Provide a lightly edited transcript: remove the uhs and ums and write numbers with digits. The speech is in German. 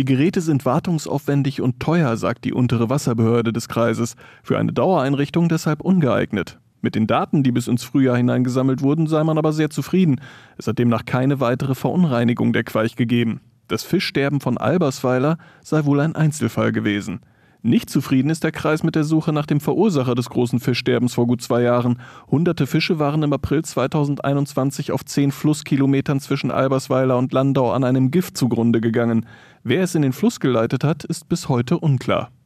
Die Geräte sind wartungsaufwendig und teuer, sagt die untere Wasserbehörde des Kreises. Für eine Dauereinrichtung deshalb ungeeignet. Mit den Daten, die bis ins Frühjahr hinein gesammelt wurden, sei man aber sehr zufrieden. Es hat demnach keine weitere Verunreinigung der Queich gegeben. Das Fischsterben von Albersweiler sei wohl ein Einzelfall gewesen. Nicht zufrieden ist der Kreis mit der Suche nach dem Verursacher des großen Fischsterbens vor gut 2 Jahren. Hunderte Fische waren im April 2021 auf 10 Flusskilometern zwischen Albersweiler und Landau an einem Gift zugrunde gegangen. Wer es in den Fluss geleitet hat, ist bis heute unklar.